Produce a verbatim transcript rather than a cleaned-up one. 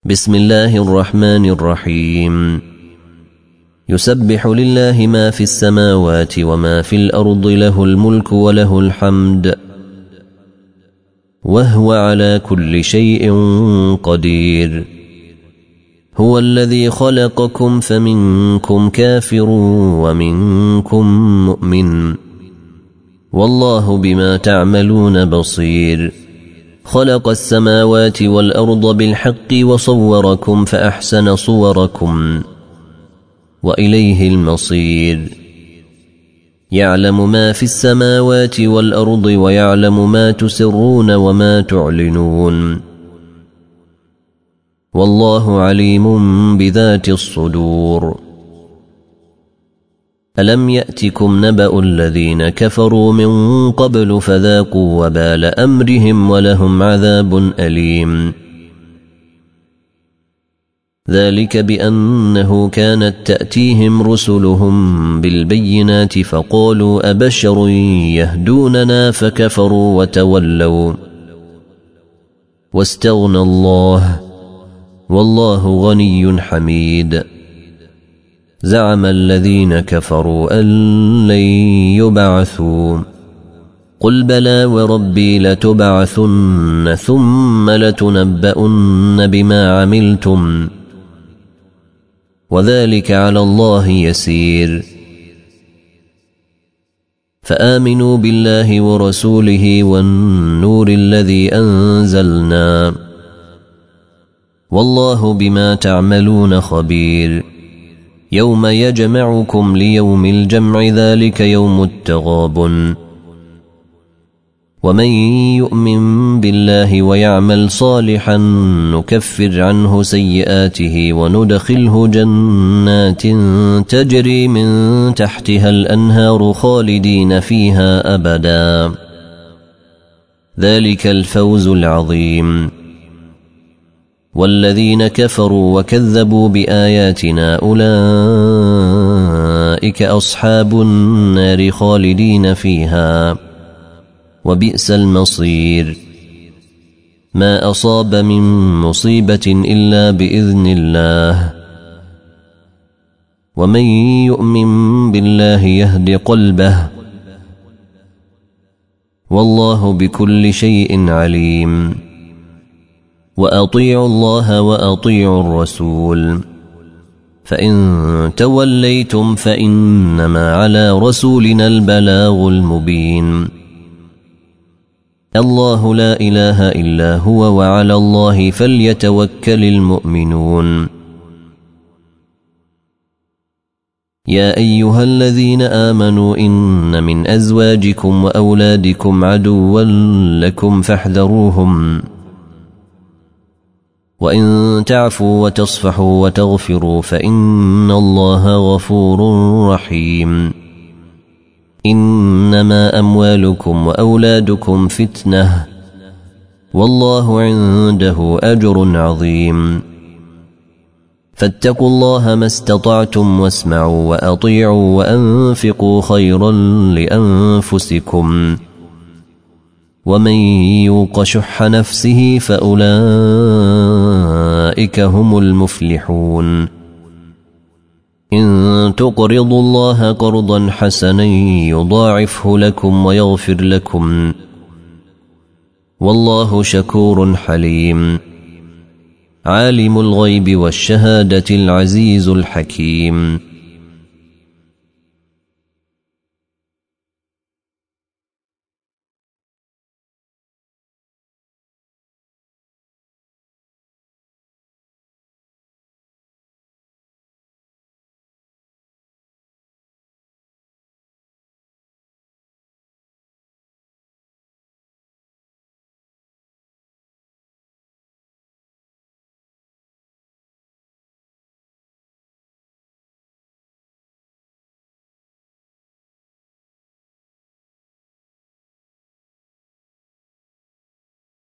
بسم الله الرحمن الرحيم. يسبح لله ما في السماوات وما في الأرض، له الملك وله الحمد وهو على كل شيء قدير. هو الذي خلقكم فمنكم كافر ومنكم مؤمن، والله بما تعملون بصير. خلق السماوات والأرض بالحق وصوركم فأحسن صوركم وإليه المصير. يعلم ما في السماوات والأرض ويعلم ما تسرون وما تعلنون، والله عليم بذات الصدور. ألم يأتكم نبأ الذين كفروا من قبل فذاقوا وبال أمرهم ولهم عذاب أليم. ذلك بأنه كانت تأتيهم رسلهم بالبينات فقالوا أبشر يهدوننا فكفروا وتولوا واستغنى الله والله غني حميد. زعم الذين كفروا أن لن يبعثوا، قل بلى وربي لتبعثن ثم لتنبؤن بما عملتم وذلك على الله يسير. فآمنوا بالله ورسوله والنور الذي أنزلنا، والله بما تعملون خبير. يوم يجمعكم ليوم الجمع، ذلك يوم التغابن. ومن يؤمن بالله ويعمل صالحا نكفر عنه سيئاته وندخله جنات تجري من تحتها الأنهار خالدين فيها أبدا، ذلك الفوز العظيم. والذين كفروا وكذبوا بآياتنا أولئك أصحاب النار خالدين فيها وبئس المصير. ما أصاب من مصيبة إلا بإذن الله، ومن يؤمن بالله يهد قلبه، والله بكل شيء عليم. وأطيعوا الله وأطيعوا الرسول، فإن توليتم فإنما على رسولنا البلاغ المبين. الله لا إله إلا هو وعلى الله فليتوكل المؤمنون. يا أيها الذين آمنوا إن من أزواجكم وأولادكم عدوا لكم فاحذروهم، وإن تعفوا وتصفحوا وتغفروا فإن الله غفور رحيم. إنما أموالكم وأولادكم فتنة، والله عنده أجر عظيم. فاتقوا الله ما استطعتم واسمعوا وأطيعوا وأنفقوا خيرا لأنفسكم، ومن يوق شح نفسه فأولئك هم المفلحون. إن تقرضوا الله قرضا حسنا يضاعفه لكم ويغفر لكم، والله شكور حليم. عالم الغيب والشهادة العزيز الحكيم.